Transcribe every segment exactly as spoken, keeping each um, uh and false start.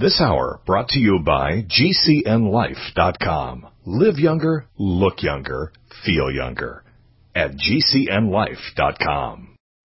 This hour brought to you by G C N life dot com. Live younger, look younger, feel younger at G C N life dot com.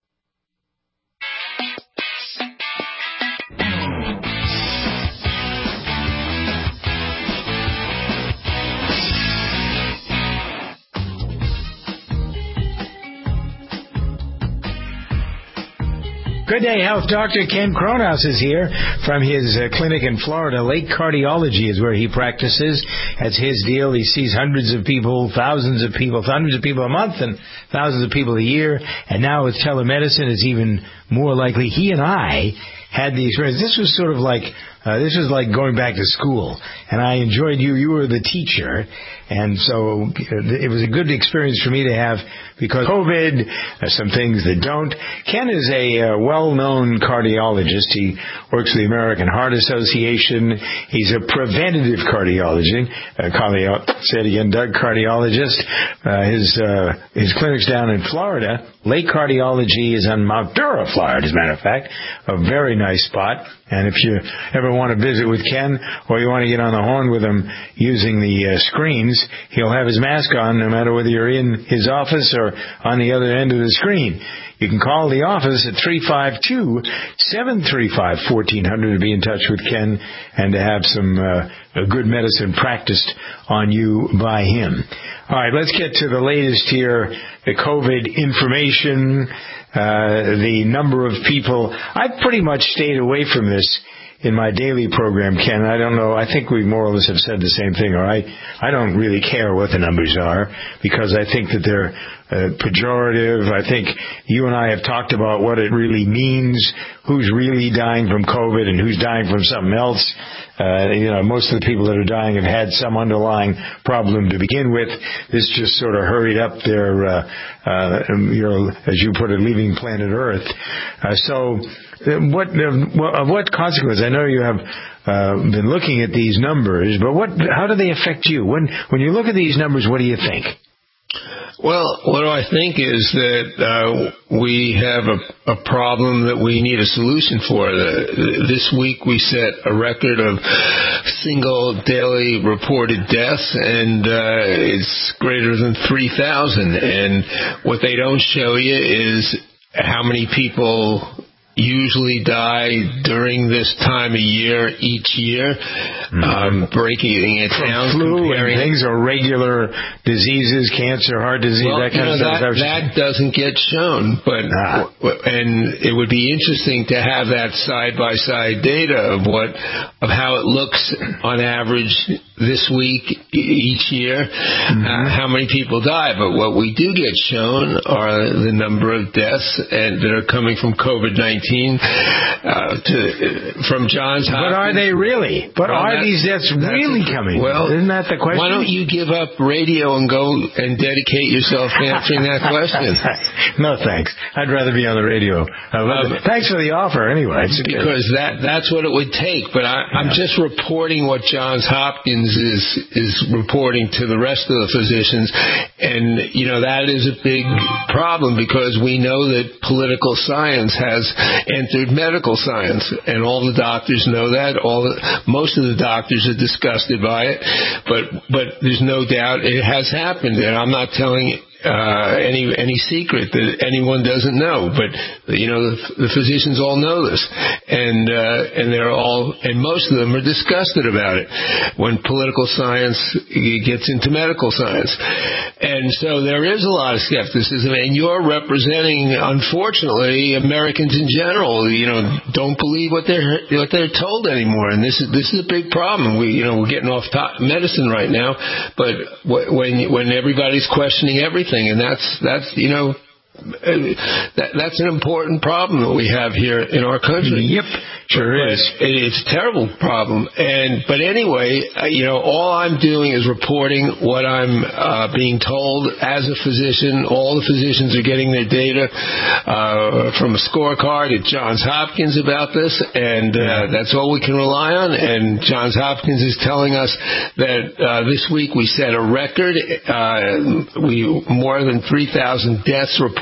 Good day, Health Doctor Ken Kronos is here from his uh, clinic in Florida. Lake Cardiology is where he practices. That's his deal. He sees hundreds of people, thousands of people, hundreds of people a month and thousands of people a year. And now with telemedicine, it's even more likely. He and I had the experience. This was sort of like, uh, this was like going back to school. And I enjoyed you. You were the teacher. And so it was a good experience for me to have because COVID, uh, some things that don't. Ken is a uh, well-known cardiologist. He works for the American Heart Association. He's a preventative cardiologist. Uh, cardio- say it again, Doug, cardiologist. Uh, his uh, his clinic's down in Florida. Lake Cardiology is on Mount Dura, Florida, as a matter of fact. A very nice spot. And if you ever want to visit with Ken or you want to get on the horn with him using the uh, screens, he'll have his mask on no matter whether you're in his office or on the other end of the screen. You can call the office at three five two, seven three five, one four zero zero to be in touch with Ken and to have some uh, good medicine practiced on you by him. All right, let's get to the latest here, the COVID information, uh, the number of people. I've pretty much stayed away from this in my daily program, Ken. I don't know. I think we more or less have said the same thing, or I, I don't really care what the numbers are because I think that they're uh, pejorative. I think you and I have talked about what it really means, who's really dying from COVID and who's dying from something else. Uh, you know, most of the people that are dying have had some underlying problem to begin with. This just sort of hurried up their, uh, uh, you know, as you put it, leaving planet Earth. Uh, so, uh, what, uh, of what consequence? I know you have uh, been looking at these numbers, but what? How do they affect you? When when you look at these numbers, what do you think? Well, what do I think is that uh, we have a, a problem that we need a solution for. The, this week we set a record of single daily reported deaths, and uh, it's greater than three thousand. And what they don't show you is how many people usually die during this time of year each year, mm-hmm. um, breaking it From down. Flu and things are regular diseases, cancer, heart disease, well, that kind you know, of stuff. That, that doesn't get shown, but ah. and it would be interesting to have that side by side data of what of how it looks on average this week each year, mm-hmm. uh, how many people die. But what we do get shown are the number of deaths and that are coming from COVID nineteen. Uh, to, from Johns Hopkins. But are they really? But well, are these deaths really coming? Well, isn't that the question? Why don't you give up radio and go and dedicate yourself to answering that question? No, thanks. I'd rather be on the radio. Uh, thanks for the offer, anyway. It's okay. Because that that's what it would take. But I, yeah. I'm just reporting what Johns Hopkins is is reporting to the rest of the physicians, and you know that is a big problem because we know that political science has entered medical science, and all the doctors know that. All the, most of the doctors are disgusted by it, but but there's no doubt it has happened, and I'm not telling uh, any any secret that anyone doesn't know. But you know, the, the physicians all know this, and uh, and they're all, and most of them are disgusted about it when political science gets into medical science, and so there is a lot of skepticism. And you're representing, unfortunately, Americans in general. You know, don't believe what they're what they're told anymore, and this is this is a big problem. We you know we're getting off top medicine right now, but when when everybody's questioning everything. And that's, that's you know, that, that's an important problem that we have here in our country. Yep, sure but, is. But it's a terrible problem. And but anyway, uh, you know, all I'm doing is reporting what I'm uh, being told as a physician. All the physicians are getting their data uh, from a scorecard at Johns Hopkins about this, and uh, that's all we can rely on. And Johns Hopkins is telling us that uh, this week we set a record. Uh, we more than three thousand deaths reported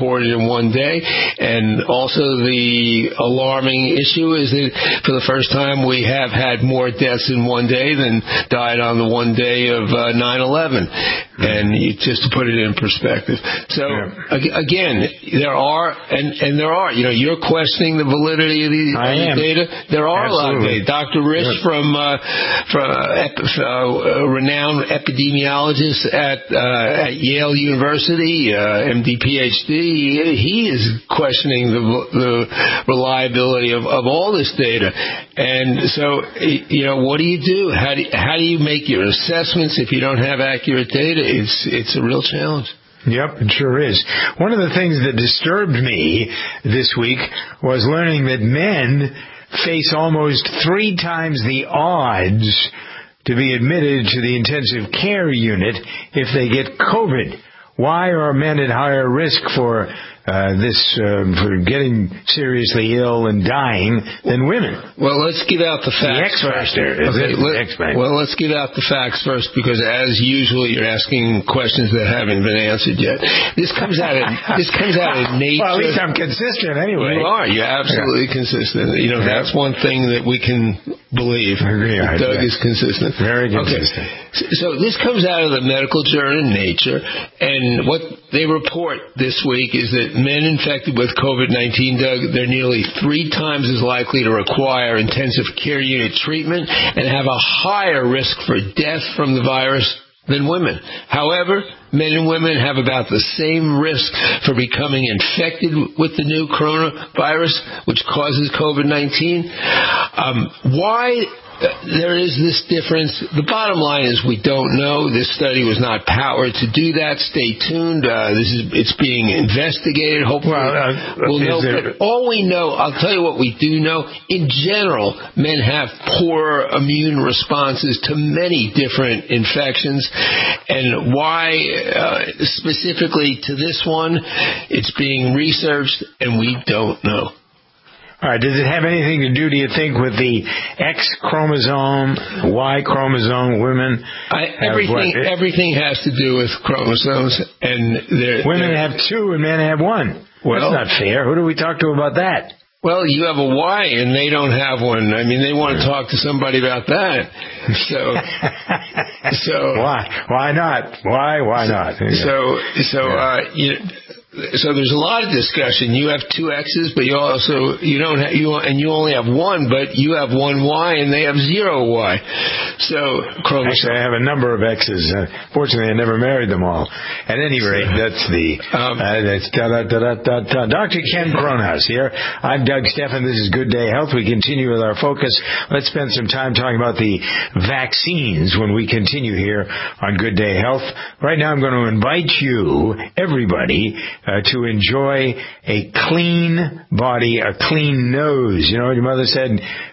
reported in one day. And also the alarming issue is that for the first time we have had more deaths in one day than died on the one day of uh, nine eleven. Mm-hmm. And you, just to put it in perspective. So yeah. ag- again, there are, and, and there are, you know, you're questioning the validity of these data. There are Absolutely. a lot of data. Doctor Risch yeah. from, uh, from uh, ep- uh, renowned epidemiologist at, uh, at Yale University, uh, M D, P H D, he is questioning the, the reliability of, of all this data. And so, you know, what do you do? How do, how do you make your assessments if you don't have accurate data? It's, it's a real challenge. Yep, it sure is. One of the things that disturbed me this week was learning that men face almost three times the odds to be admitted to the intensive care unit if they get COVID. Why are men at higher risk for uh, this, uh, for getting seriously ill and dying than women? Well, let's give out the facts the first. Okay, let, well, let's give out the facts first, because as usual, you're asking questions that haven't been answered yet. This comes out of this comes out of nature. Well, at least I'm consistent anyway. You are. You're absolutely yeah. consistent. You know, yeah. that's one thing that we can believe. Yeah, Doug yeah. is consistent. Very consistent. Okay. So this comes out of the medical journal Nature, and what they report this week is that men infected with COVID nineteen, Doug, they're nearly three times as likely to require intensive care unit treatment and have a higher risk for death from the virus than women. However, men and women have about the same risk for becoming infected with the new coronavirus, which causes COVID nineteen. Um, why there is this difference? The bottom line is we don't know. This study was not powered to do that. Stay tuned. Uh, this is it's being investigated. Hopefully, well, uh, we'll know. There... But all we know, I'll tell you what we do know. In general, men have poor immune responses to many different infections, and why uh, specifically to this one, it's being researched, and we don't know. All right, does it have anything to do, do you think, with the X chromosome, Y chromosome, women? I, everything what, everything has to do with chromosomes. And they're, women they're, have two and men have one. Well, that's not fair. Who do we talk to about that? Well, you have a Y and they don't have one. I mean, they want to talk to somebody about that. So, so why? Why not? Why? Why not? So, so, yeah. uh, you. So there's a lot of discussion. You have two X's, but you also you don't have you and you only have one, but you have one Y and they have zero Y. So chromosome. Actually, I have a number of X's. Uh, fortunately, I never married them all. At any rate, that's the um, uh, that's da, da, da, da, da, da. Doctor Ken Kronhaus here. I'm Doug Stephan. This is Good Day Health. We continue with our focus. Let's spend some time talking about the vaccines when we continue here on Good Day Health. Right now, I'm going to invite you, everybody. Uh, to enjoy a clean body, a clean nose. You know what your mother said?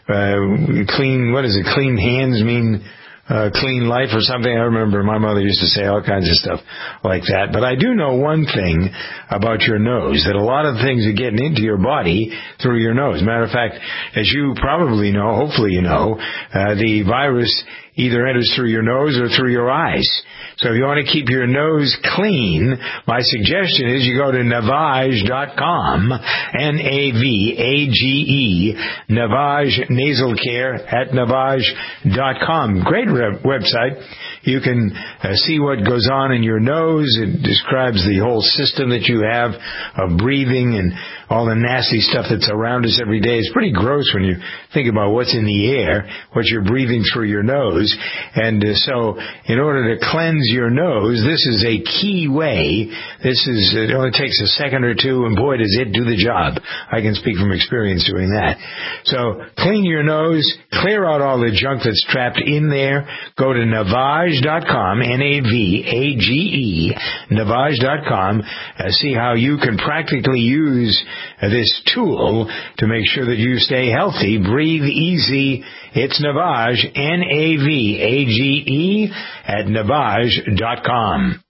Uh, clean, what is it? Clean hands mean uh, clean life or something. I remember my mother used to say all kinds of stuff like that. But I do know one thing about your nose, that a lot of things are getting into your body through your nose. Matter of fact, as you probably know, hopefully you know, uh, the virus either enters through your nose or through your eyes. So if you want to keep your nose clean, my suggestion is you go to Navage dot com, N A V A G E, Navage Nasal Care at Navage dot com. Great re- website. You can uh, see what goes on in your nose. It describes the whole system that you have of breathing and all the nasty stuff that's around us every day. It's pretty gross when you think about what's in the air, what you're breathing through your nose. And uh, so in order to cleanse your nose, this is a key way. This is, it only takes a second or two, and boy, does it do the job. I can speak from experience doing that. So clean your nose, clear out all the junk that's trapped in there. Go to Navage dot com, N A V A G E, Navage dot com. Uh, see how you can practically use uh, this tool to make sure that you stay healthy. Breathe easy. It's Navage, N A V A G E, at Navage dot com.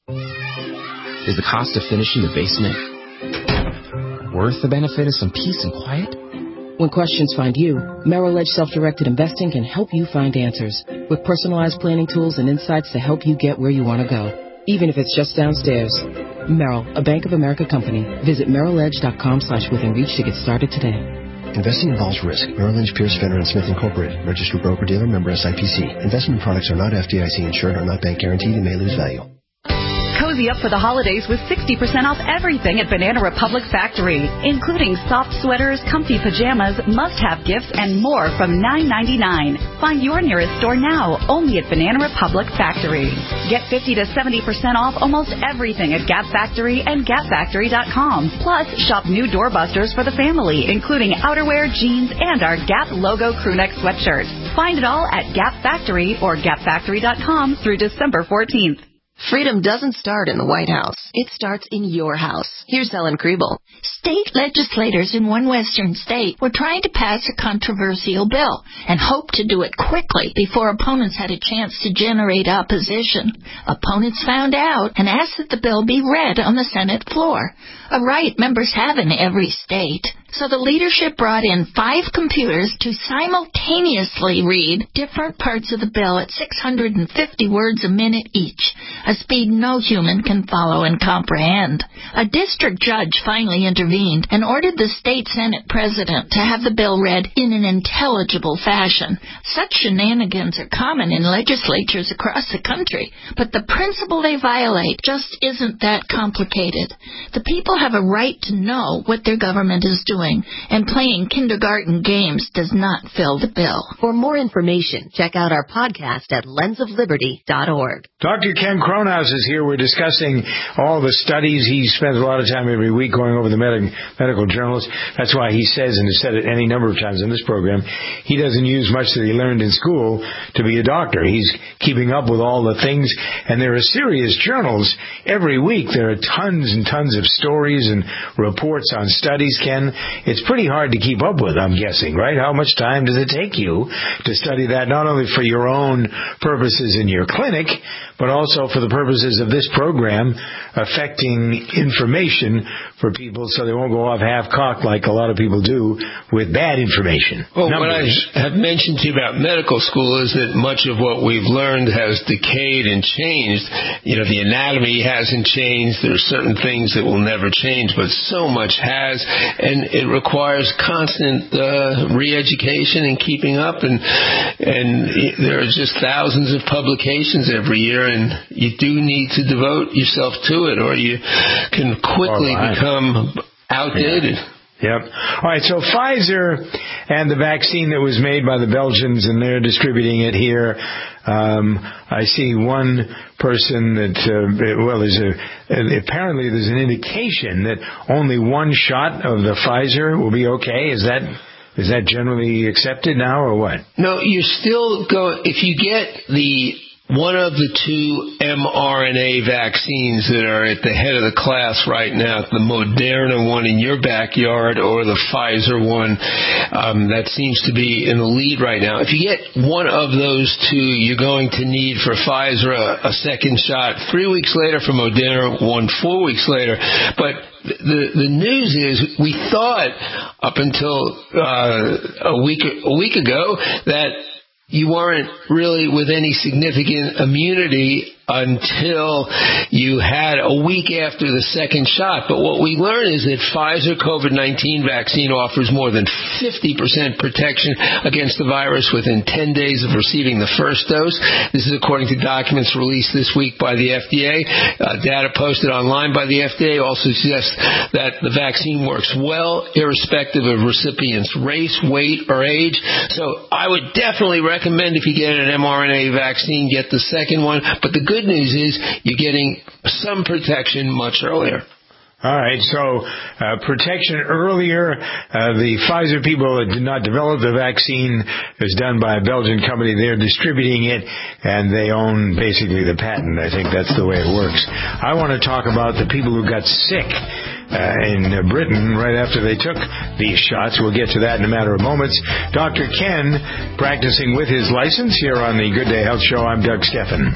Is the cost of finishing the basement worth the benefit of some peace and quiet? When questions find you, Merrill Edge Self-Directed Investing can help you find answers with personalized planning tools and insights to help you get where you want to go, even if it's just downstairs. Merrill, a Bank of America company. Visit merrilledge.com slash within reach to get started today. Investing involves risk. Merrill Lynch, Pierce, Fenner and Smith Incorporated. Registered broker-dealer, member S I P C. Investment products are not F D I C insured or not bank guaranteed and may lose value. Cozy up for the holidays with sixty percent off everything at Banana Republic Factory, including soft sweaters, comfy pajamas, must-have gifts, and more from nine ninety-nine. Find your nearest store now, only at Banana Republic Factory. Get fifty to seventy percent off almost everything at Gap Factory and gap factory dot com. Plus, shop new doorbusters for the family, including outerwear, jeans, and our Gap logo crewneck sweatshirt. Find it all at Gap Factory or gap factory dot com through December fourteenth. Freedom doesn't start in the White House. It starts in your house. Here's Ellen Kriebel. State legislators in one western state were trying to pass a controversial bill and hoped to do it quickly before opponents had a chance to generate opposition. Opponents found out and asked that the bill be read on the Senate floor, a right members have in every state. So the leadership brought in five computers to simultaneously read different parts of the bill at six hundred fifty words a minute each, a speed no human can follow and comprehend. A district judge finally intervened and ordered the state Senate president to have the bill read in an intelligible fashion. Such shenanigans are common in legislatures across the country, but the principle they violate just isn't that complicated. The people have a right to know what their government is doing, and playing kindergarten games does not fill the bill. For more information, check out our podcast at lens of liberty dot org. Doctor Ken Kronhaus is here. We're discussing all the studies. He spends a lot of time every week going over the med- medical journals. That's why he says, and has said it any number of times in this program, he doesn't use much that he learned in school to be a doctor. He's keeping up with all the things, and there are serious journals every week. There are tons and tons of stories and reports on studies, Ken. It's pretty hard to keep up with, I'm guessing, right? How much time does it take you to study that, not only for your own purposes in your clinic, but also for the purposes of this program, affecting information for people so they won't go off half-cocked like a lot of people do with bad information? Well, Numbers. what I have mentioned to you about medical school is that much of what we've learned has decayed and changed. You know, the anatomy hasn't changed. There are certain things that will never change, but so much has, and it requires constant uh, re-education and keeping up, and and there are just thousands of publications every year, and you do need to devote yourself to it, or you can quickly right. become outdated. Yeah. Yep. All right, so Pfizer and the vaccine that was made by the Belgians, and they're distributing it here. Um, I see one person that, uh, well, there's a, apparently there's an indication that only one shot of the Pfizer will be okay. Is that is that generally accepted now, or what? No, you're still going, if you get the one of the two mRNA vaccines that are at the head of the class right now, the Moderna one in your backyard or the Pfizer one, um, that seems to be in the lead right now. If you get one of those two, you're going to need for Pfizer a, a second shot three weeks later, for Moderna one four weeks later. But the the news is, we thought up until uh, a week a week ago that you weren't really with any significant immunity until you had a week after the second shot. But what we learned is that Pfizer COVID nineteen vaccine offers more than fifty percent protection against the virus within ten days of receiving the first dose. This is according to documents released this week by the F D A. Uh, data posted online by the F D A also suggests that the vaccine works well, irrespective of recipient's race, weight, or age. So I would definitely recommend, if you get an mRNA vaccine, get the second one. But the good news is you're getting some protection much earlier. All right, so uh, protection earlier. Uh, the Pfizer people that did not develop the vaccine is done by a Belgian company. They're distributing it, and they own basically the patent. I think that's the way it works. I want to talk about the people who got sick uh, in Britain right after they took these shots. We'll get to that in a matter of moments. Doctor Ken, practicing with his license here on the Good Day Health Show. I'm Doug Steffen.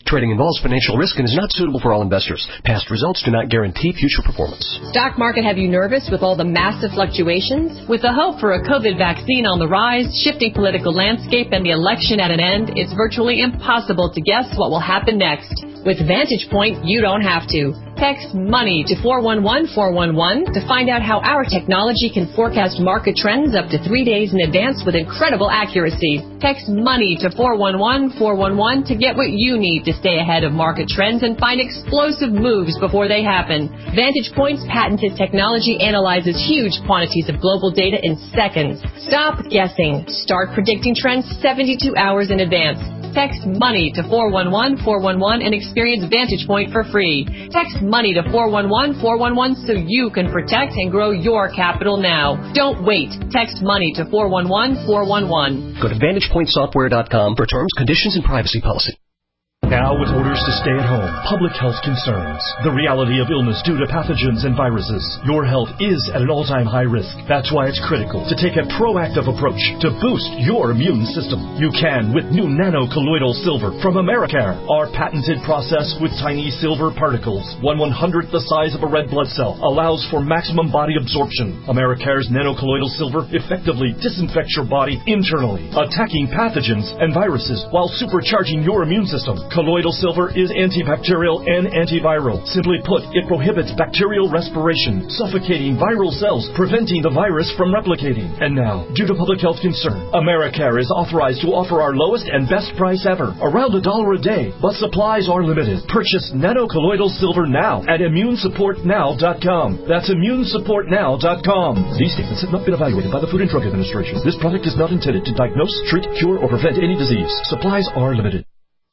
Trading involves financial risk and is not suitable for all investors. Past results do not guarantee future performance. Stock market have you nervous with all the massive fluctuations? With the hope for a COVID vaccine on the rise, shifting political landscape, and the election at an end, it's virtually impossible to guess what will happen next. With Vantage Point, you don't have to. Text MONEY to four one one four one one to find out how our technology can forecast market trends up to three days in advance with incredible accuracy. Text MONEY to four one one four one one to get what you need to stay ahead of market trends and find explosive moves before they happen. Vantage Point's patented technology analyzes huge quantities of global data in seconds. Stop guessing. Start predicting trends seventy-two hours in advance. Text MONEY to four one one four one one and experience Vantage Point for free. Text MONEY to four one one four one one so you can protect and grow your capital now. Don't wait. Text MONEY to four one one four one one. Go to vantage point software dot com for terms, conditions, and privacy policy. Now with orders to stay at home, public health concerns, the reality of illness due to pathogens and viruses, your health is at an all-time high risk. That's why it's critical to take a proactive approach to boost your immune system. You can with new nano-colloidal silver from Americare. Our patented process with tiny silver particles, one one-hundredth the size of a red blood cell, allows for maximum body absorption. Americare's nano-colloidal silver effectively disinfects your body internally, attacking pathogens and viruses while supercharging your immune system. Colloidal silver is antibacterial and antiviral. Simply put, it prohibits bacterial respiration, suffocating viral cells, preventing the virus from replicating. And now, due to public health concern, Americare is authorized to offer our lowest and best price ever, around a dollar a day, but supplies are limited. Purchase nano-colloidal silver now at immune support now dot com. That's immune support now dot com. These statements have not been evaluated by the Food and Drug Administration. This product is not intended to diagnose, treat, cure, or prevent any disease. Supplies are limited.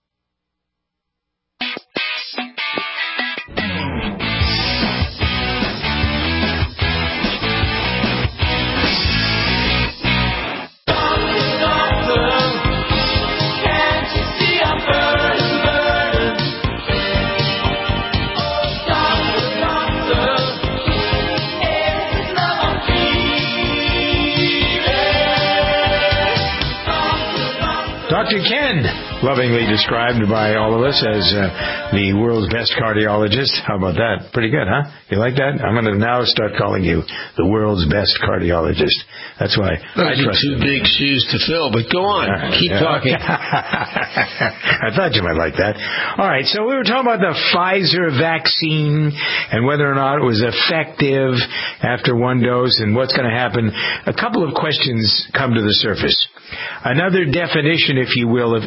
Doctor Ken, lovingly described by all of us as uh, the world's best cardiologist. How about that? Pretty good, huh? You like that? I'm going to now start calling you the world's best cardiologist. That's why Those are two big shoes to fill, but go on. Uh, Keep yeah. talking. I thought you might like that. All right, so we were talking about the Pfizer vaccine and whether or not it was effective after one dose and what's going to happen. A couple of questions come to the surface. Another definition, if you will, of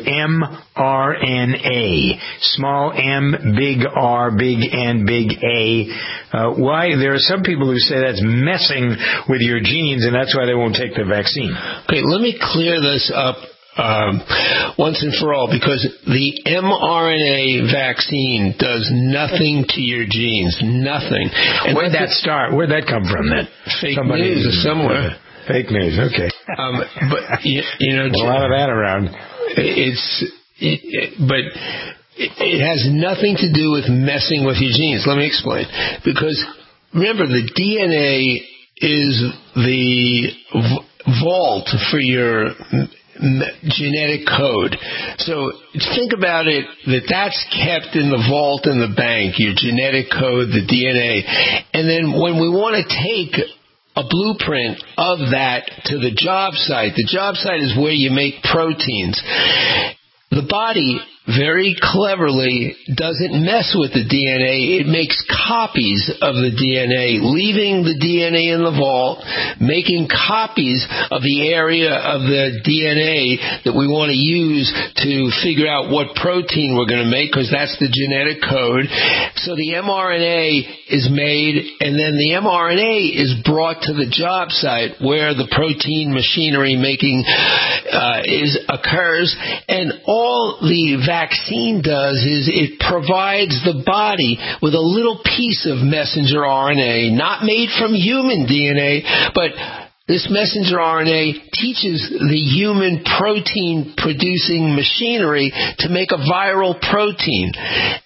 mRNA. Small m, big R, big N, big A. Uh, why? There are some people who say that's messing with your genes, and that's why they won't take the vaccine. Okay, let me clear this up um, once and for all, because the mRNA vaccine does nothing to your genes. Nothing. And where'd that start? Where'd that come from, then? Fake Somebody news or somewhere. Fake news, okay. um, but you, you know, a lot of that around. It's, it, it, but it, it has nothing to do with messing with your genes. Let me explain. Because remember, the D N A is the v- vault for your m- genetic code. So think about it, that that's kept in the vault in the bank, your genetic code, the D N A. And then when we want to take a blueprint of that to the job site. The job site is where you make proteins. The body very cleverly doesn't mess with the D N A. It makes copies of the D N A, leaving the D N A in the vault, making copies of the area of the D N A that we want to use to figure out what protein we're going to make, because that's the genetic code. So the mRNA is made, and then the mRNA is brought to the job site where the protein machinery making uh, is occurs, and all the vaccine does is it provides the body with a little piece of messenger R N A, not made from human D N A, but this messenger R N A teaches the human protein-producing machinery to make a viral protein.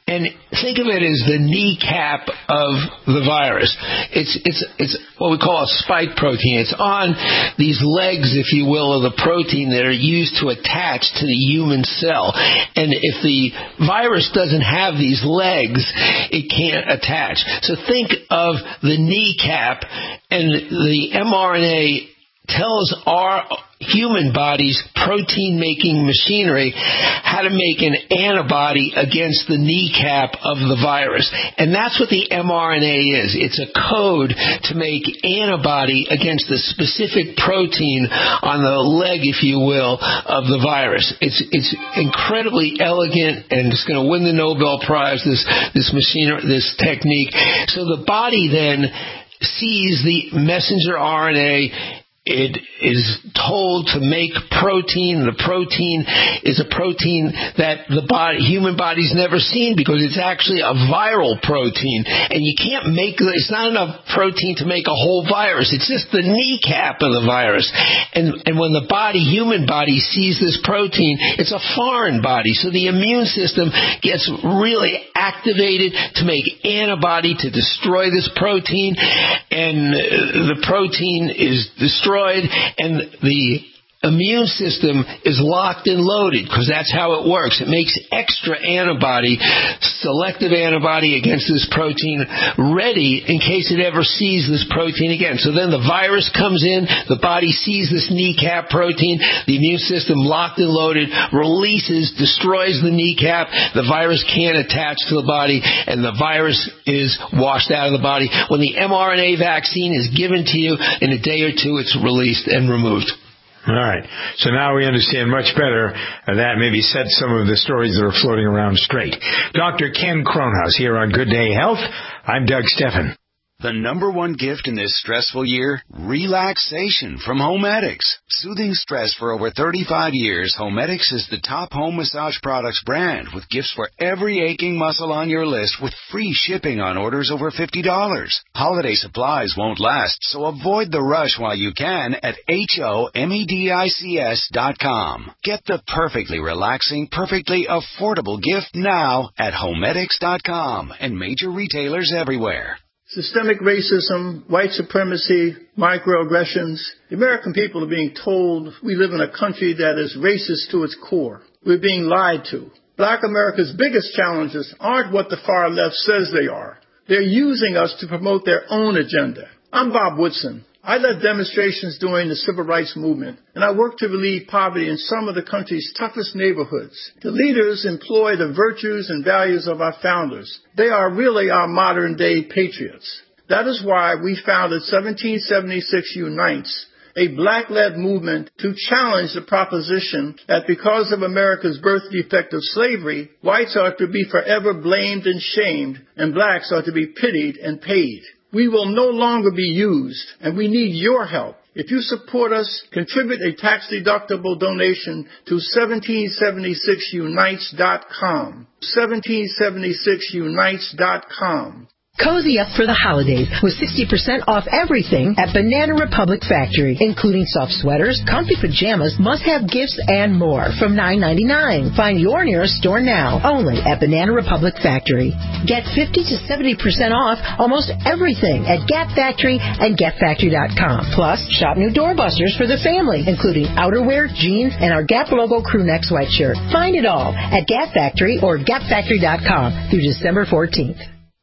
And think of it as the kneecap of the virus. It's it's it's what we call a spike protein. It's on these legs, if you will, of the protein that are used to attach to the human cell. And if the virus doesn't have these legs, it can't attach. So think of the kneecap, and the mRNA tells our human body's protein-making machinery how to make an antibody against the kneecap of the virus. And that's what the mRNA is. It's a code to make antibody against the specific protein on the leg, if you will, of the virus. It's it's incredibly elegant, and it's going to win the Nobel Prize, this, this machinery, this technique. So the body then sees the messenger R N A. It is told to make protein. The protein is a protein that the body, human body's never seen, because it's actually a viral protein. And you can't make, it's not enough protein to make a whole virus. It's just the kneecap of the virus. And, and when the body, human body, sees this protein, it's a foreign body. So the immune system gets really activated to make antibody to destroy this protein. And the protein is destroyed. And the immune system is locked and loaded, because that's how it works. It makes extra antibody, selective antibody against this protein, ready in case it ever sees this protein again. So then the virus comes in, the body sees this kneecap protein, the immune system locked and loaded, releases, destroys the kneecap, the virus can't attach to the body, and the virus is washed out of the body. When the mRNA vaccine is given to you, in a day or two it's released and removed. All right. So now we understand much better uh, that. Maybe set some of the stories that are floating around straight. Doctor Ken Kronhaus here on Good Day Health. I'm Doug Steffen. The number one gift in this stressful year? Relaxation from Homedics. Soothing stress for over thirty-five years, Homedics is the top home massage products brand, with gifts for every aching muscle on your list, with free shipping on orders over fifty dollars. Holiday supplies won't last, so avoid the rush while you can at H O M E D I C S dot com. Get the perfectly relaxing, perfectly affordable gift now at Homedics dot com and major retailers everywhere. Systemic racism, white supremacy, microaggressions. The American people are being told we live in a country that is racist to its core. We're being lied to. Black America's biggest challenges aren't what the far left says they are. They're using us to promote their own agenda. I'm Bob Woodson. I led demonstrations during the Civil Rights Movement, and I worked to relieve poverty in some of the country's toughest neighborhoods. The leaders employ the virtues and values of our founders. They are really our modern-day patriots. That is why we founded seventeen seventy-six Unites, a black-led movement to challenge the proposition that because of America's birth defect of slavery, whites are to be forever blamed and shamed, and blacks are to be pitied and paid. We will no longer be used, and we need your help. If you support us, contribute a tax-deductible donation to seventeen seventy-six unites dot com. seventeen seventy-six unites dot com. Cozy up for the holidays with sixty percent off everything at Banana Republic Factory, including soft sweaters, comfy pajamas, must-have gifts, and more from nine ninety-nine. Find your nearest store now, only at Banana Republic Factory. Get fifty to seventy percent off almost everything at Gap Factory and Gap Factory dot com. Plus, shop new doorbusters for the family, including outerwear, jeans, and our Gap logo crew neck sweatshirt. Find it all at Gap Factory or Gap Factory dot com through December fourteenth.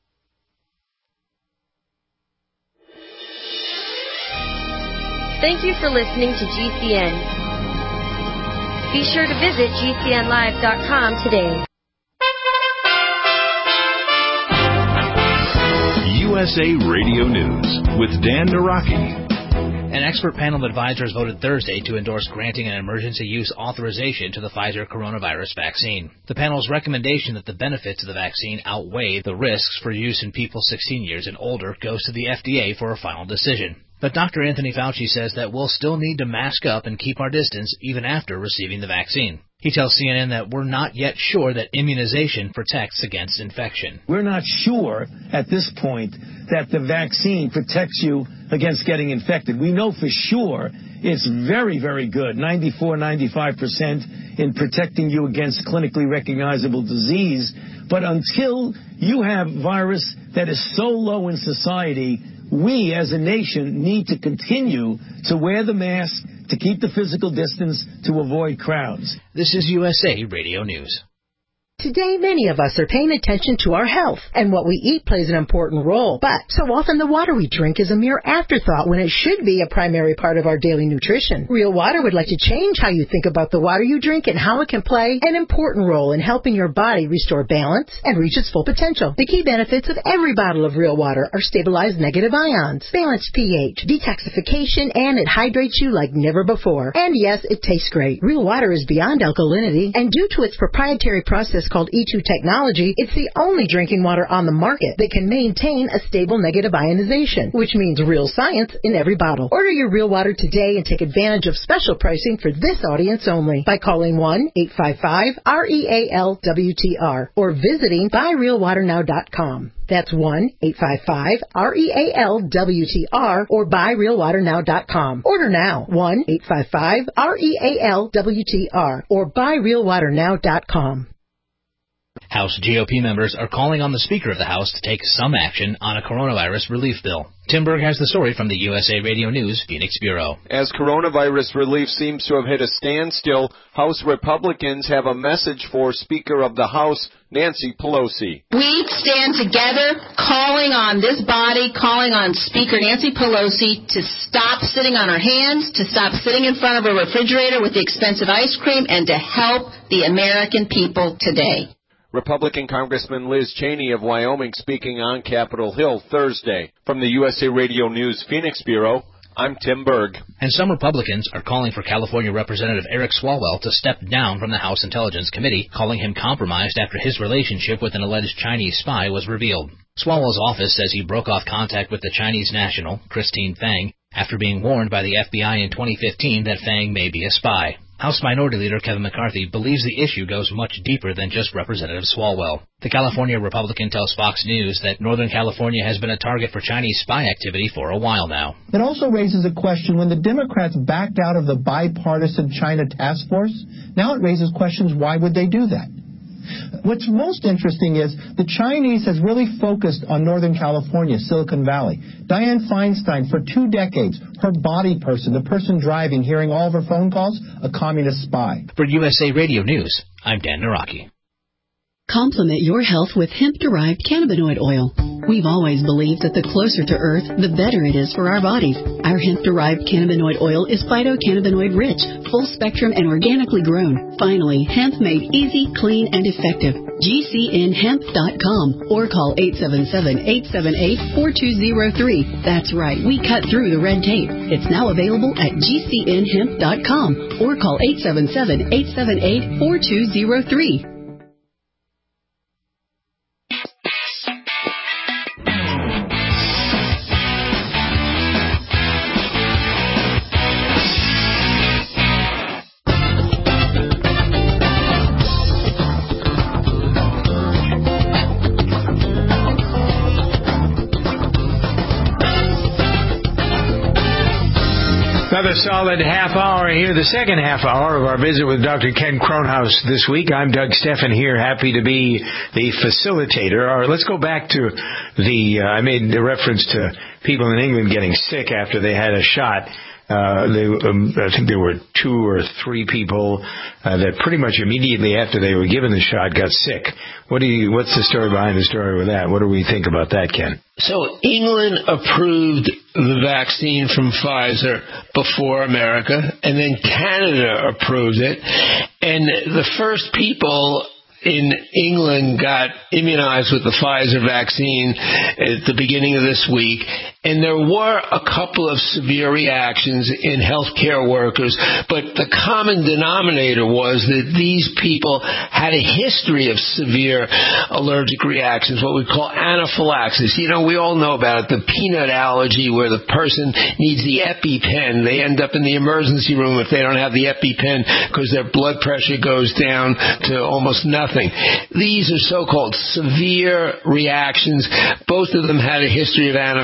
Thank you for listening to G C N. Be sure to visit G C N live dot com today. U S A Radio News with Dan Naraki. An expert panel of advisors voted Thursday to endorse granting an emergency use authorization to the Pfizer coronavirus vaccine. The panel's recommendation that the benefits of the vaccine outweigh the risks for use in people sixteen years and older goes to the F D A for a final decision. But Doctor Anthony Fauci says that we'll still need to mask up and keep our distance even after receiving the vaccine. He tells C N N that we're not yet sure that immunization protects against infection. We're not sure at this point that the vaccine protects you against getting infected. We know for sure it's very, very good, ninety-four, ninety-five percent in protecting you against clinically recognizable disease. But until you have virus that is so low in society, we as a nation need to continue to wear the mask, to keep the physical distance, to avoid crowds. This is U S A Radio News. Today, many of us are paying attention to our health, and what we eat plays an important role. But so often the water we drink is a mere afterthought when it should be a primary part of our daily nutrition. Real Water would like to change how you think about the water you drink and how it can play an important role in helping your body restore balance and reach its full potential. The key benefits of every bottle of Real Water are stabilized negative ions, balanced pH, detoxification, and it hydrates you like never before. And yes, it tastes great. Real Water is beyond alkalinity, and due to its proprietary process called E two technology, it's the only drinking water on the market that can maintain a stable negative ionization, which means real science in every bottle. Order your Real Water today and take advantage of special pricing for this audience only by calling one eight five five R E A L W T R or visiting buy real water now dot com. That's one eight five five R E A L W T R or buy real water now dot com. Order now, one eight five five R E A L W T R or buy real water now dot com. House G O P members are calling on the Speaker of the House to take some action on a coronavirus relief bill. Tim Berg has the story from the U S A Radio News Phoenix Bureau. As coronavirus relief seems to have hit a standstill, House Republicans have a message for Speaker of the House, Nancy Pelosi. We stand together calling on this body, calling on Speaker Nancy Pelosi to stop sitting on her hands, to stop sitting in front of a refrigerator with the expensive ice cream, and to help the American people today. Republican Congressman Liz Cheney of Wyoming speaking on Capitol Hill Thursday. From the U S A Radio News Phoenix Bureau, I'm Tim Berg. And some Republicans are calling for California Representative Eric Swalwell to step down from the House Intelligence Committee, calling him compromised after his relationship with an alleged Chinese spy was revealed. Swalwell's office says he broke off contact with the Chinese national, Christine Fang, after being warned by the F B I in twenty fifteen that Fang may be a spy. House Minority Leader Kevin McCarthy believes the issue goes much deeper than just Representative Swalwell. The California Republican tells Fox News that Northern California has been a target for Chinese spy activity for a while now. It also raises a question when the Democrats backed out of the bipartisan China task force. Now it raises questions, why would they do that? What's most interesting is the Chinese has really focused on Northern California, Silicon Valley. Dianne Feinstein, for two decades, her body person, the person driving, hearing all of her phone calls, a communist spy. For U S A Radio News, I'm Dan Naraki. Complement your health with hemp-derived cannabinoid oil. We've always believed that the closer to Earth, the better it is for our bodies. Our hemp-derived cannabinoid oil is phytocannabinoid-rich, full-spectrum, and organically grown. Finally, hemp made easy, clean, and effective. G C N hemp dot com or call eight seven seven, eight seven eight, four two zero three. That's right, we cut through the red tape. It's now available at G C N hemp dot com or call eight seven seven, eight seven eight, four two zero three. Another solid half hour here, the second half hour of our visit with Doctor Ken Kronhaus this week. I'm Doug Steffen here, happy to be the facilitator. All right, let's go back to the, uh, I made the reference to people in England getting sick after they had a shot. Uh, they, um, I think there were two or three people uh, that pretty much immediately after they were given the shot got sick. What do you? What's the story behind the story with that? What do we think about that, Ken? So England approved the vaccine from Pfizer before America, and then Canada approved it. And the first people in England got immunized with the Pfizer vaccine at the beginning of this week, and there were a couple of severe reactions in healthcare workers, but the common denominator was that these people had a history of severe allergic reactions, what we call anaphylaxis. You know, we all know about it, the peanut allergy where the person needs the EpiPen. They end up in the emergency room if they don't have the EpiPen because their blood pressure goes down to almost nothing. These are so-called severe reactions. Both of them had a history of anaphylaxis.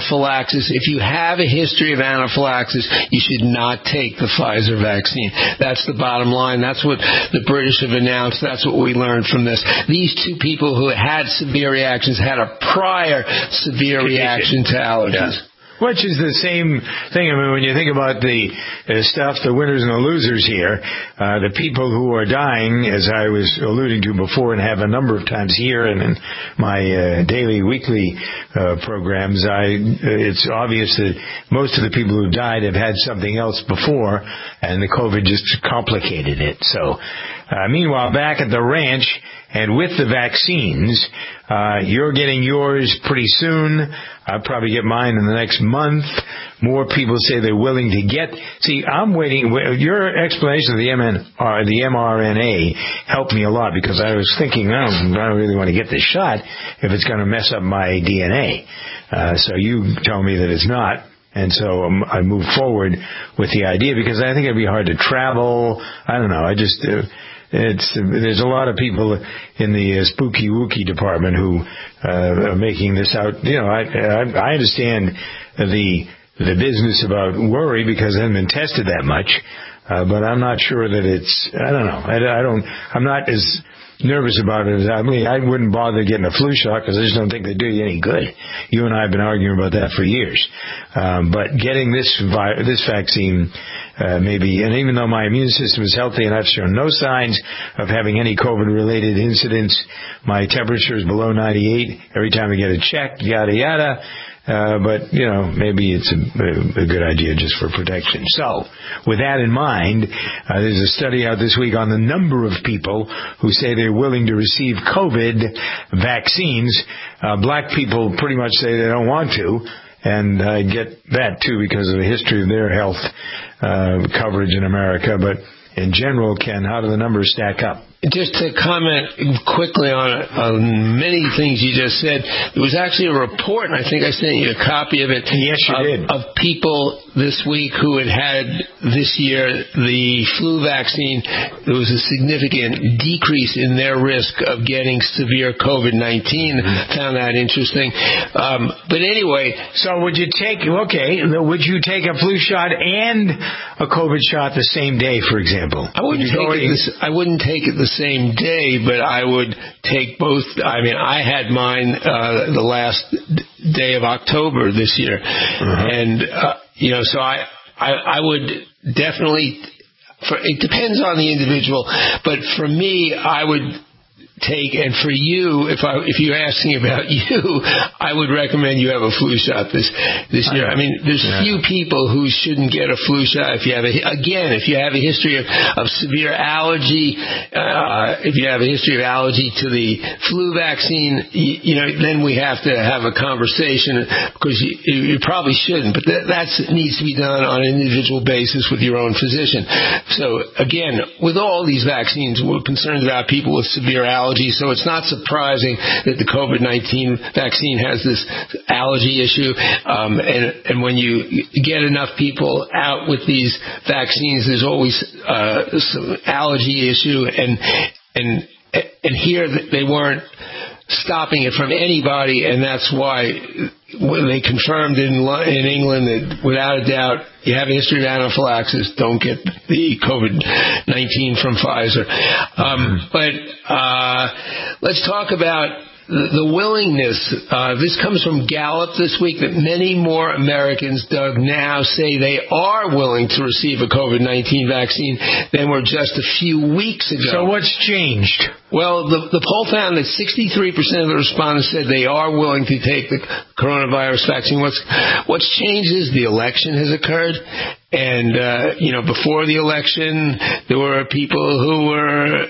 anaphylaxis. If you have a history of anaphylaxis, you should not take the Pfizer vaccine. That's the bottom line. That's what the British have announced. That's what we learned from this. These two people who had severe reactions had a prior severe reaction to allergies. Yeah. Which is the same thing. I mean, when you think about the uh, stuff, the winners and the losers here, uh, the people who are dying, as I was alluding to before and have a number of times here and in my uh, daily, weekly uh, programs, I uh, it's obvious that most of the people who died have had something else before, and the COVID just complicated it. So, uh, meanwhile, back at the ranch, and with the vaccines, uh, you're getting yours pretty soon. I'll probably get mine in the next month. More people say they're willing to get. See, I'm waiting. Your explanation of the M N R, the mRNA helped me a lot because I was thinking, I don't, I don't really want to get this shot if it's going to mess up my D N A. Uh, so you tell me that it's not. And so um, I moved forward with the idea because I think it'd be hard to travel. I don't know. I just... Uh, It's there's a lot of people in the uh, spooky wookie department who uh, are making this out. You know, I I, I understand the the business about worry because I haven't been tested that much, uh, but I'm not sure that it's. I don't know. I, I don't. I'm not as nervous about it as I mean. I wouldn't bother getting a flu shot because I just don't think they do you any good. You and I have been arguing about that for years. Um, but getting this vi- this vaccine. Uh, maybe, and even though my immune system is healthy and I've shown no signs of having any COVID-related incidents, my temperature is below ninety-eight every time I get it checked, yada, yada. Uh, but, you know, maybe it's a, a good idea just for protection. So, with that in mind, uh, there's a study out this week on the number of people who say they're willing to receive COVID vaccines. Uh, black people pretty much say they don't want to. And I get that, too, because of the history of their health uh, coverage in America. But in general, Ken, how do the numbers stack up? Just to comment quickly on, on many things you just said, there was actually a report, and I think I sent you a copy of it. Yes, you of, did. Of people this week who had had this year the flu vaccine. There was a significant decrease in their risk of getting severe COVID nineteen. Mm-hmm. Found that interesting. Um, but anyway. So would you take, okay, would you take a flu shot and a COVID shot the same day, for example? I wouldn't, take it, this, I wouldn't take it the same day, but I would take both. I mean, I had mine uh, the last day of October this year, uh-huh. and uh, you know, so I, I, I would definitely. For, it depends on the individual, but for me, I would take, and for you, if I if you're asking about you, I would recommend you have a flu shot this this year. I mean, there's yeah. few people who shouldn't get a flu shot if you have a again if you have a history of, of severe allergy, uh, if you have a history of allergy to the flu vaccine, you, you know, then we have to have a conversation because you, you probably shouldn't. But that that's, needs to be done on an individual basis with your own physician. So again, with all these vaccines, we're concerned about people with severe allergy. So it's not surprising that the COVID nineteen vaccine has this allergy issue. Um, and, and when you get enough people out with these vaccines, there's always uh, some allergy issue. And, and, and here they weren't stopping it from anybody, and that's why when they confirmed in in England that without a doubt you have a history of anaphylaxis, don't get the COVID nineteen from Pfizer. Um, but uh, let's talk about the willingness. Uh, this comes from Gallup this week that many more Americans, Doug, now say they are willing to receive a COVID nineteen vaccine than were just a few weeks ago. So what's changed? Well, the, the poll found that sixty-three percent of the respondents said they are willing to take the coronavirus vaccine. What's, what's changed is the election has occurred. And, uh, you know, before the election, there were people who were...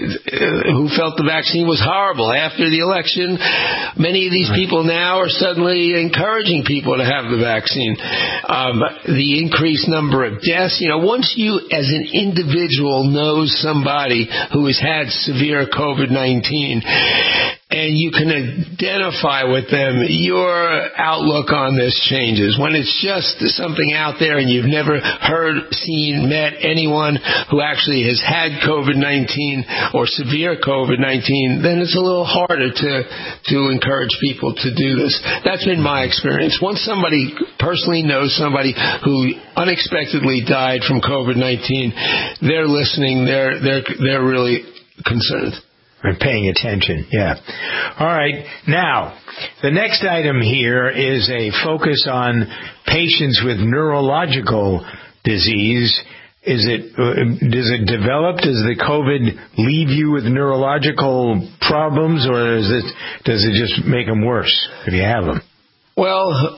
who felt the vaccine was horrible. After the election, many of these people now are suddenly encouraging people to have the vaccine. Um, the increased number of deaths, you know, once you as an individual knows somebody who has had severe COVID nineteen, and you can identify with them, your outlook on this changes. When it's just something out there and you've never heard, seen, met anyone who actually has had COVID nineteen or severe COVID nineteen, then it's a little harder to, to encourage people to do this. That's been my experience. Once somebody personally knows somebody who unexpectedly died from COVID nineteen, they're listening, they're, they're, they're really concerned. And paying attention, yeah. All right. Now, the next item here is a focus on patients with neurological disease. Is it, uh, does it develop? Does the COVID leave you with neurological problems, or is it, does it just make them worse if you have them? Well,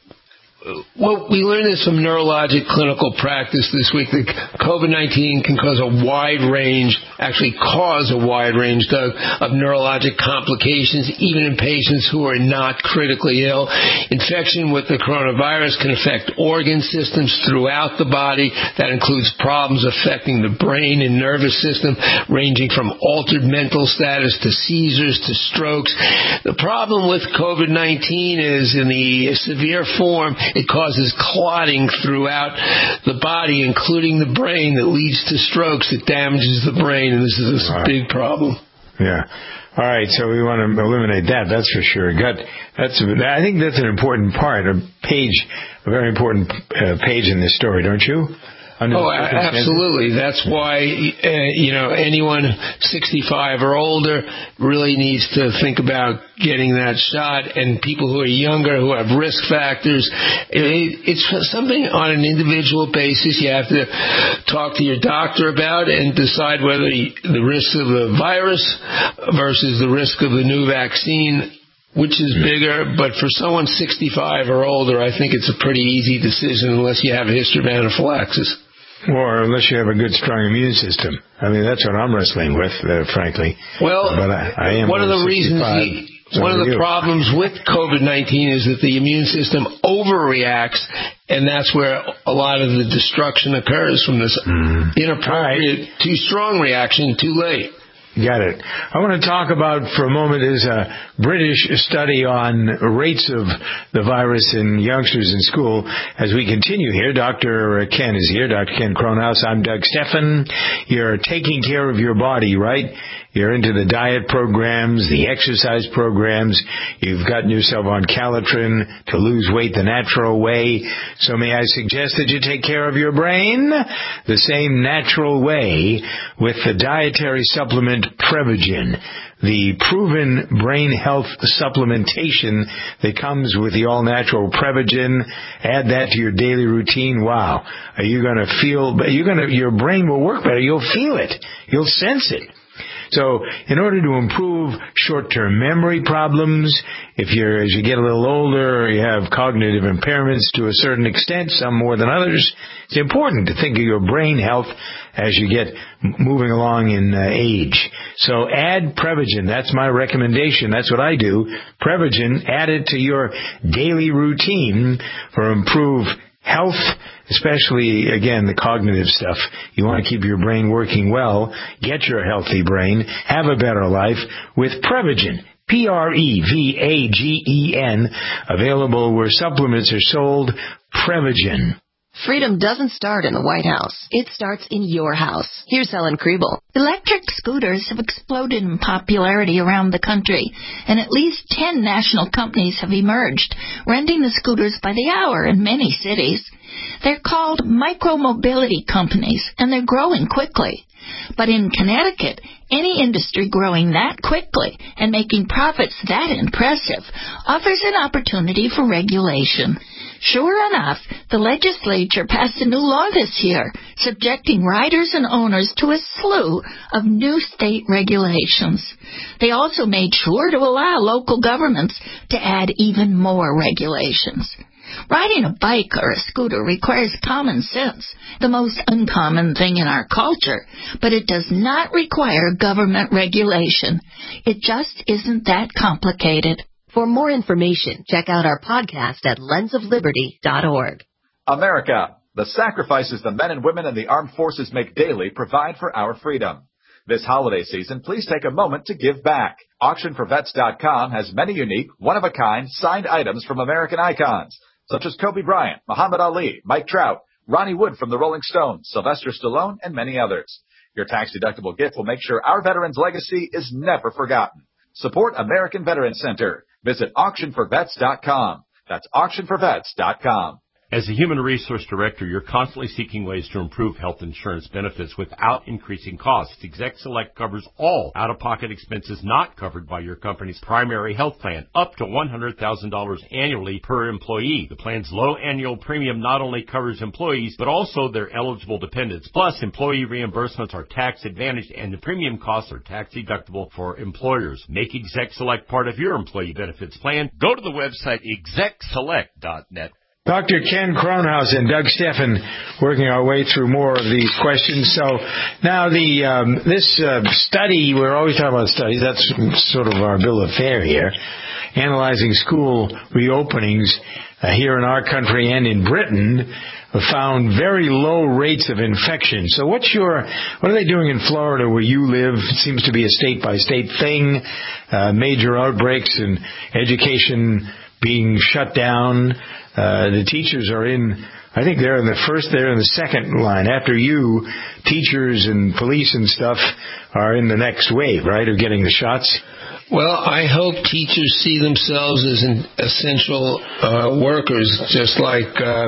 well, we learned this from neurologic clinical practice this week that COVID nineteen can cause a wide range, actually cause a wide range, Doug, of neurologic complications, even in patients who are not critically ill. Infection with the coronavirus can affect organ systems throughout the body. That includes problems affecting the brain and nervous system, ranging from altered mental status to seizures to strokes. The problem with COVID nineteen is, in the severe form, it causes clotting throughout the body, including the brain, that leads to strokes, that damages the brain, and this is a big problem. Yeah. All right, so we want to eliminate that, that's for sure. Got, that's, I think that's an important part, a page, a very important uh, page in this story, don't you? Oh, absolutely. That's why, uh, you know, anyone sixty-five or older really needs to think about getting that shot, and people who are younger, who have risk factors. It, it's something on an individual basis you have to talk to your doctor about and decide whether the risk of the virus versus the risk of the new vaccine, which is bigger. But for someone sixty-five or older, I think it's a pretty easy decision unless you have a history of anaphylaxis. Or unless you have a good, strong immune system. I mean, that's what I'm wrestling with, uh, frankly. Well, but I, I am one of the reasons, he, so one of the you. problems with COVID nineteen is that the immune system overreacts, and that's where a lot of the destruction occurs, from this mm. inappropriate, right. too strong reaction too late. Got it. I want to talk about for a moment is a British study on rates of the virus in youngsters in school. As we continue here, Doctor Ken is here, Doctor Ken Kronhaus. I'm Doug Stephan. You're taking care of your body, right? You're into the diet programs, the exercise programs. You've gotten yourself on Calitrin to lose weight the natural way. So may I suggest that you take care of your brain the same natural way with the dietary supplement Prevagen, the proven brain health supplementation that comes with the all-natural Prevagen. Add that to your daily routine. Wow. Are you going to feel, you're going to, your brain will work better. You'll feel it. You'll sense it. So in order to improve short-term memory problems, if you're, as you get a little older, you have cognitive impairments to a certain extent, some more than others, it's important to think of your brain health as you get moving along in uh, age. So add Prevagen. That's my recommendation. That's what I do. Prevagen, add it to your daily routine for improved health, especially, again, the cognitive stuff. You want to keep your brain working well, get your healthy brain, have a better life with Prevagen. P R E V A G E N, available where supplements are sold. Prevagen. Freedom doesn't start in the White House. It starts in your house. Here's Helen Kriebel. Electric scooters have exploded in popularity around the country, and at least ten national companies have emerged, renting the scooters by the hour in many cities. They're called micromobility companies, and they're growing quickly. But in Connecticut, any industry growing that quickly and making profits that impressive offers an opportunity for regulation. Sure enough, the legislature passed a new law this year, subjecting riders and owners to a slew of new state regulations. They also made sure to allow local governments to add even more regulations. Riding a bike or a scooter requires common sense, the most uncommon thing in our culture, but it does not require government regulation. It just isn't that complicated. For more information, check out our podcast at lens of liberty dot org. America, the sacrifices the men and women in the armed forces make daily provide for our freedom. This holiday season, please take a moment to give back. auction for vets dot com has many unique, one-of-a-kind signed items from American icons, such as Kobe Bryant, Muhammad Ali, Mike Trout, Ronnie Wood from the Rolling Stones, Sylvester Stallone, and many others. Your tax-deductible gift will make sure our veterans' legacy is never forgotten. Support American Veterans Center. Visit auction for vets dot com. That's auction for vets dot com. As a human resource director, you're constantly seeking ways to improve health insurance benefits without increasing costs. Exec Select covers all out-of-pocket expenses not covered by your company's primary health plan, up to one hundred thousand dollars annually per employee. The plan's low annual premium not only covers employees, but also their eligible dependents. Plus, employee reimbursements are tax-advantaged, and the premium costs are tax-deductible for employers. Make Exec Select part of your employee benefits plan. Go to the website exec select dot net. Doctor Ken Kronhaus and Doug Steffen working our way through more of these questions. So now the um, this uh, study, we're always talking about studies, that's sort of our bill of fare here, analyzing school reopenings uh, here in our country and in Britain, found very low rates of infection. So what's your, what are they doing in Florida where you live? It seems to be a state-by-state thing, uh, major outbreaks and education being shut down. Uh, the teachers are in, I think they're in the first, they're in the second line. After you, teachers and police and stuff are in the next wave, right, of getting the shots? Well, I hope teachers see themselves as an essential uh, workers, just like uh,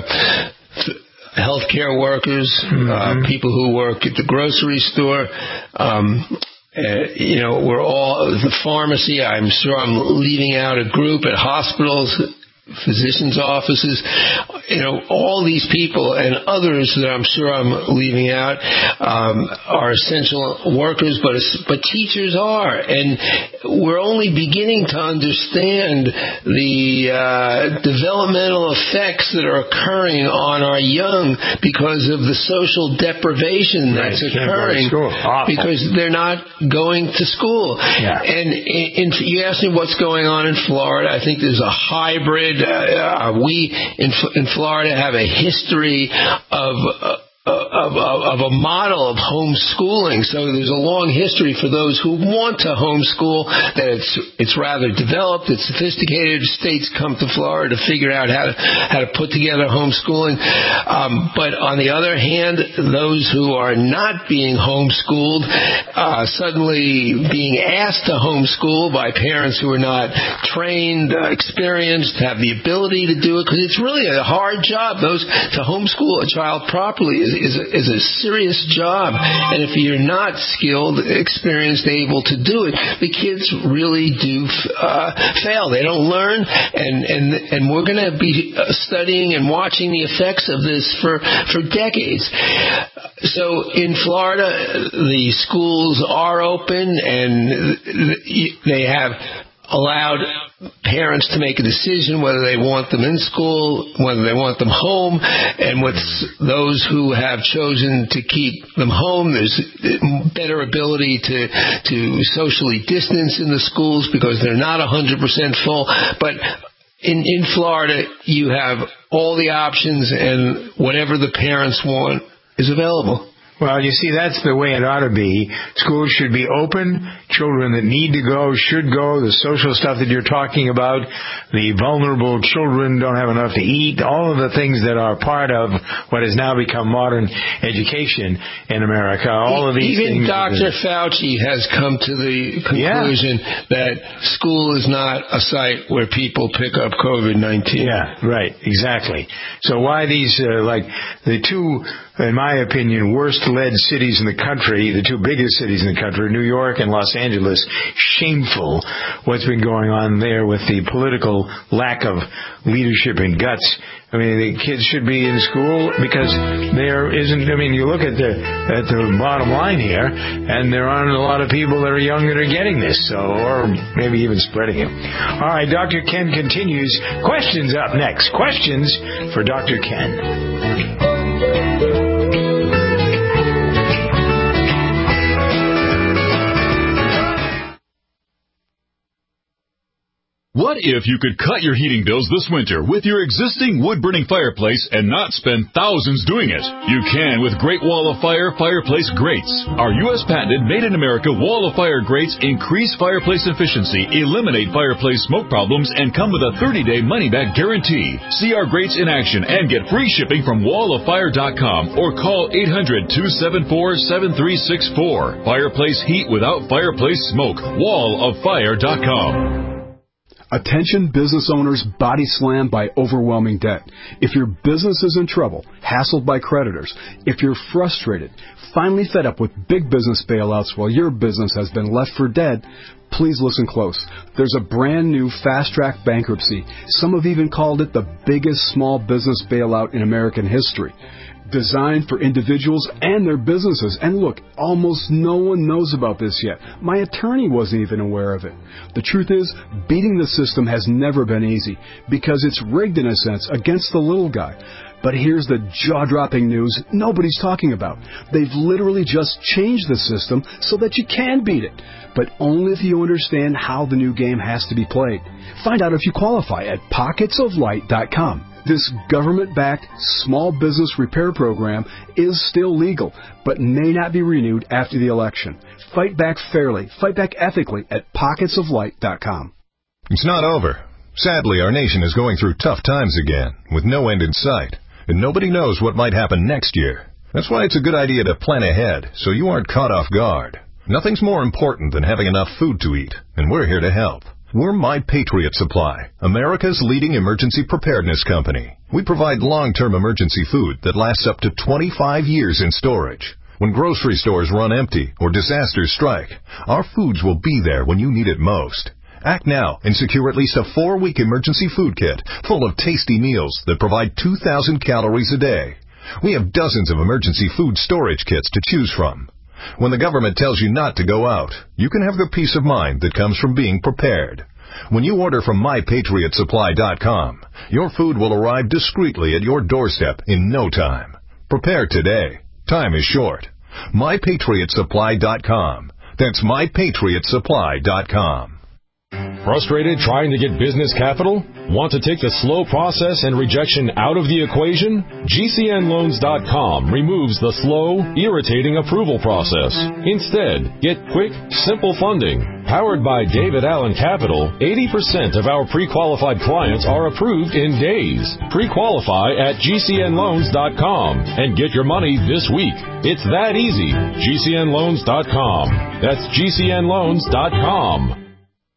healthcare workers, mm-hmm. uh, people who work at the grocery store. Um, Uh, you know, we're all, the pharmacy, I'm sure I'm leaving out a group at hospitals, physicians' offices, you know, all these people and others that I'm sure I'm leaving out um, are essential workers, but but teachers are, and we're only beginning to understand the uh, developmental effects that are occurring on our young because of the social deprivation that's right, occurring because they're not going to school. Yeah. And in, in, you asked me what's going on in Florida. I think there's a hybrid. Uh, we in, in Florida have a history of uh, Of, of, of a model of homeschooling. So there's a long history for those who want to homeschool, that it's it's rather developed, it's sophisticated. States come to Florida to figure out how to, how to put together homeschooling. Um, but on the other hand, those who are not being homeschooled, uh, suddenly being asked to homeschool by parents who are not trained, uh, experienced, have the ability to do it, because it's really a hard job. Those to homeschool a child properly is Is a, is a serious job, and if you're not skilled, experienced, able to do it, the kids really do uh, fail. They don't learn, and and and we're going to be studying and watching the effects of this for for decades. So in Florida, the schools are open, and they have allowed parents to make a decision whether they want them in school, whether they want them home, and with those who have chosen to keep them home, there's better ability to to socially distance in the schools because they're not one hundred percent full. But in, in Florida, you have all the options, and whatever the parents want is available. Well, you see, that's the way it ought to be. Schools should be open. Children that need to go should go. The social stuff that you're talking about, the vulnerable children don't have enough to eat, all of the things that are part of what has now become modern education in America. All of these Even things. Even Doctor Fauci has come to the conclusion yeah. that school is not a site where people pick up COVID nineteen. Yeah, right, exactly. So why these, uh, like, the two, in my opinion, worst-led cities in the country, the two biggest cities in the country, New York and Los Angeles, shameful what's been going on there with the political lack of leadership and guts. I mean, the kids should be in school because there isn't, I mean, you look at the at the bottom line here, and there aren't a lot of people that are young that are getting this, so, or maybe even spreading it. All right, Doctor Ken continues. Questions up next. Questions for Doctor Ken. What if you could cut your heating bills this winter with your existing wood-burning fireplace and not spend thousands doing it? You can with Great Wall of Fire fireplace grates. Our U S patented made-in-America Wall of Fire grates increase fireplace efficiency, eliminate fireplace smoke problems, and come with a thirty-day money-back guarantee. See our grates in action and get free shipping from wall of fire dot com or call eight hundred, two seven four, seven three six four. Fireplace heat without fireplace smoke. wall of fire dot com. Attention business owners body slammed by overwhelming debt. If your business is in trouble, hassled by creditors, if you're frustrated, finally fed up with big business bailouts while your business has been left for dead, please listen close. There's a brand new fast-track bankruptcy. Some have even called it the biggest small business bailout in American history. Designed for individuals and their businesses. And look, almost no one knows about this yet. My attorney wasn't even aware of it. The truth is, beating the system has never been easy because it's rigged in a sense against the little guy. But here's the jaw-dropping news nobody's talking about. They've literally just changed the system so that you can beat it, but only if you understand how the new game has to be played. Find out if you qualify at pockets of light dot com. This government-backed small business repair program is still legal, but may not be renewed after the election. Fight back fairly, fight back ethically at pockets of light dot com. It's not over. Sadly, our nation is going through tough times again, with no end in sight, and nobody knows what might happen next year. That's why it's a good idea to plan ahead, so you aren't caught off guard. Nothing's more important than having enough food to eat, and we're here to help. We're My Patriot Supply, America's leading emergency preparedness company. We provide long-term emergency food that lasts up to twenty-five years in storage. When grocery stores run empty or disasters strike, our foods will be there when you need it most. Act now and secure at least a four-week emergency food kit full of tasty meals that provide two thousand calories a day. We have dozens of emergency food storage kits to choose from. When the government tells you not to go out, you can have the peace of mind that comes from being prepared. When you order from my patriot supply dot com, your food will arrive discreetly at your doorstep in no time. Prepare today. Time is short. my patriot supply dot com. That's my patriot supply dot com. Frustrated trying to get business capital? Want to take the slow process and rejection out of the equation? G C N loans dot com removes the slow, irritating approval process. Instead, get quick, simple funding. Powered by David Allen Capital, eighty percent of our pre-qualified clients are approved in days. Pre-qualify at G C N loans dot com and get your money this week. It's that easy. G C N loans dot com. That's G C N loans dot com.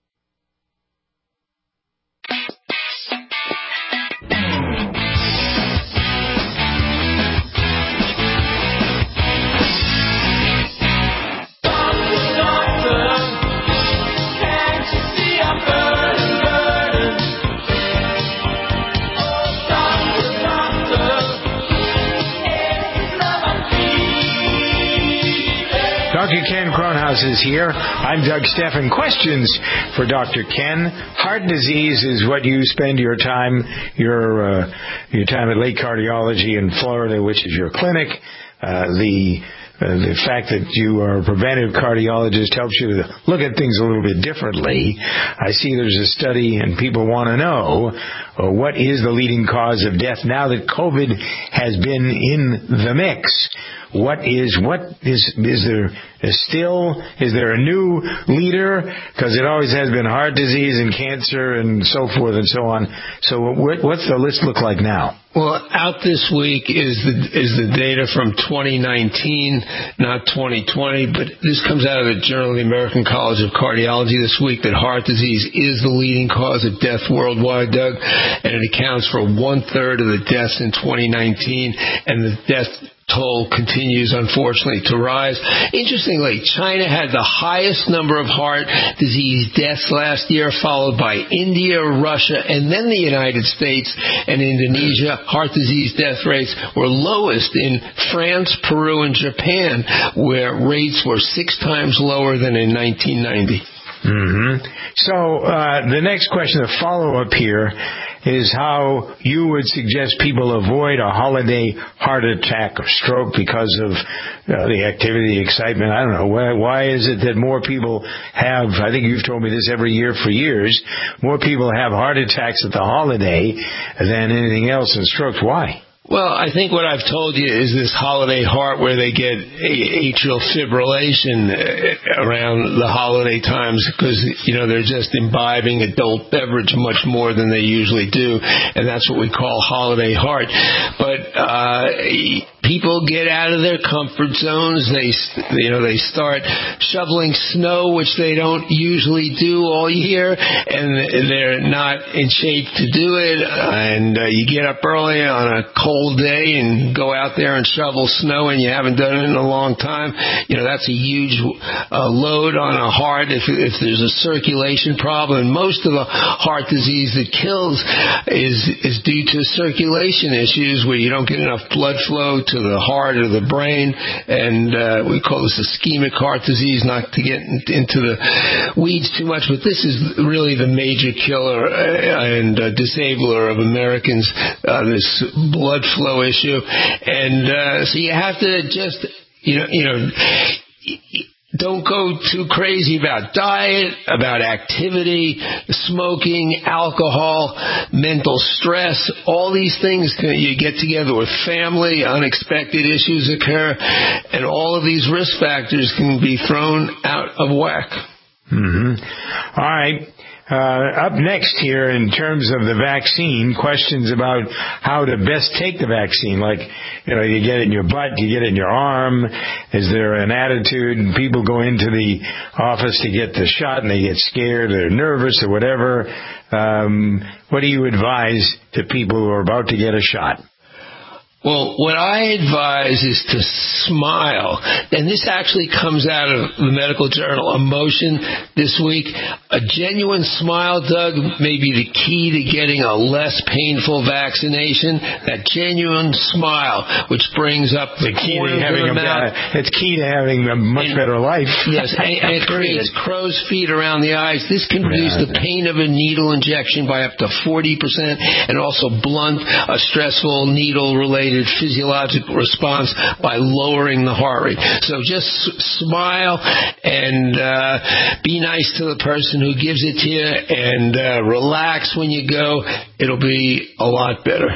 Doctor Ken Kronhaus is here. I'm Doug Steffen. Questions for Doctor Ken. Heart disease is what you spend your time, your uh, your time at Lake Cardiology in Florida, which is your clinic. Uh, the Uh, the fact that you are a preventive cardiologist helps you to look at things a little bit differently. I see there's a study and people want to know uh, what is the leading cause of death now that COVID has been in the mix. What is, what is, is there is still, is there a new leader? Because it always has been heart disease and cancer and so forth and so on. So what, what's the list look like now? Well, out this week is the is the data from twenty nineteen, not twenty twenty, but this comes out of the Journal of the American College of Cardiology this week that heart disease is the leading cause of death worldwide, Doug, and it accounts for one-third of the deaths in twenty nineteen, and the death toll continues, unfortunately, to rise. Interestingly, China had the highest number of heart disease deaths last year, followed by India, Russia, and then the United States and Indonesia. Heart disease death rates were lowest in France, Peru, and Japan, where rates were six times lower than in nineteen ninety. Mm-hmm. So uh, the next question, the follow-up here, is how you would suggest people avoid a holiday heart attack or stroke because of uh, the activity, the excitement. I don't know. Why, why is it that more people have, I think you've told me this every year for years, more people have heart attacks at the holiday than anything else and strokes? Why? Well, I think what I've told you is this holiday heart where they get atrial fibrillation around the holiday times because, you know, they're just imbibing adult beverage much more than they usually do, and that's what we call holiday heart. But uh people get out of their comfort zones. They, you know, they start shoveling snow, which they don't usually do all year, and they're not in shape to do it. And uh, you get up early on a cold day and go out there and shovel snow, and you haven't done it in a long time. You know, that's a huge uh, load on a heart if, if there's a circulation problem. And most of the heart disease that kills is is due to circulation issues where you don't get enough blood flow to the heart or the brain, and uh, we call this ischemic heart disease, not to get into the weeds too much, but this is really the major killer and uh, disabler of Americans, uh, this blood flow issue. And uh, so you have to just, you know, you know, don't go too crazy about diet, about activity, smoking, alcohol, mental stress. All these things, can, you get together with family, unexpected issues occur, and all of these risk factors can be thrown out of whack. Mm-hmm. All right. Uh, up next here, in terms of the vaccine, questions about how to best take the vaccine. Like, you know, you get it in your butt, you get it in your arm. Is there an attitude, and people go into the office to get the shot and they get scared, they're nervous or whatever. Um, what do you advise to people who are about to get a shot? Well, what I advise is to smile. And this actually comes out of the medical journal Emotion this week. A genuine smile, Doug, may be the key to getting a less painful vaccination. That genuine smile, which brings up the, the key to the having a better, it's key to having a much and, better life. Yes, and, and it creates crow's feet around the eyes. This can reduce yeah. the pain of a needle injection by up to forty percent and also blunt a stressful needle-related physiological response by lowering the heart rate. So just smile and uh, be nice to the person who gives it to you, and uh, relax when you go. It'll be a lot better.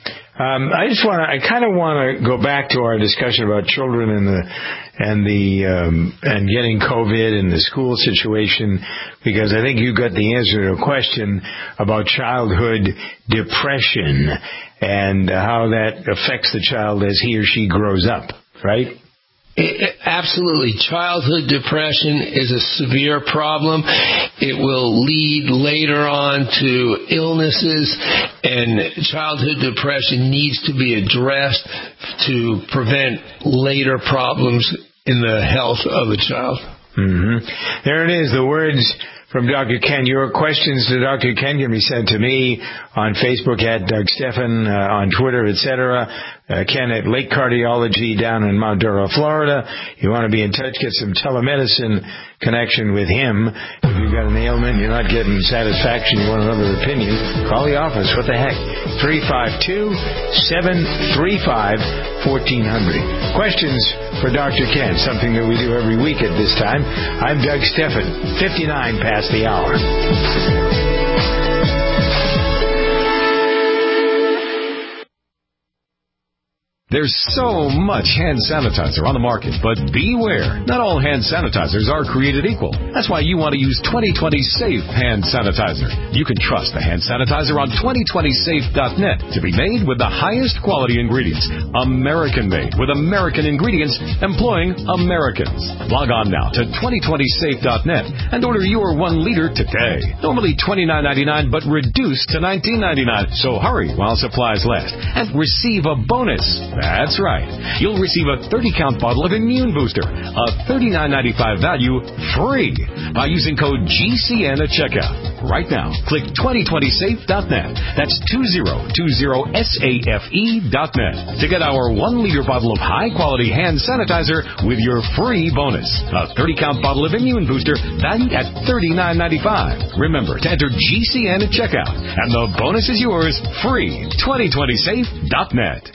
Um, I just want to, I kind of want to go back to our discussion about children and the, and the, um, and getting COVID and the school situation, because I think you got the answer to a question about childhood depression and how that affects the child as he or she grows up, right? It, absolutely. Childhood depression is a severe problem. It will lead later on to illnesses, and childhood depression needs to be addressed to prevent later problems in the health of a child. Mm-hmm. There it is, the words from Doctor Ken. Your questions to Doctor Ken can be sent to me on Facebook at Doug Stephan, uh, on Twitter, et cetera. Uh, Ken at Lake Cardiology down in Mount Dora, Florida. You want to be in touch, get some telemedicine connection with him. If you've got an ailment, you're not getting satisfaction, you want another opinion, call the office. What the heck? three five two, seven three five, one four zero zero. Questions for Doctor Ken, something that we do every week at this time. I'm Doug Stephan, fifty-nine past the hour. There's so much hand sanitizer on the market, but beware. Not all hand sanitizers are created equal. That's why you want to use twenty twenty Safe Hand Sanitizer. You can trust the hand sanitizer on twenty twenty safe dot net to be made with the highest quality ingredients. American-made with American ingredients employing Americans. Log on now to twenty twenty safe dot net and order your one liter today. Normally twenty-nine ninety-nine, but reduced to nineteen ninety-nine. So hurry while supplies last and receive a bonus. That's right. You'll receive a thirty-count bottle of Immune Booster, a thirty-nine ninety-five value, free by using code G C N at checkout. Right now, click twenty twenty safe dot net. That's two zero two zero safe dot net to get our one-liter bottle of high-quality hand sanitizer with your free bonus. A thirty-count bottle of Immune Booster valued at thirty-nine ninety-five. Remember to enter G C N at checkout, and the bonus is yours free. twenty twenty safe dot net.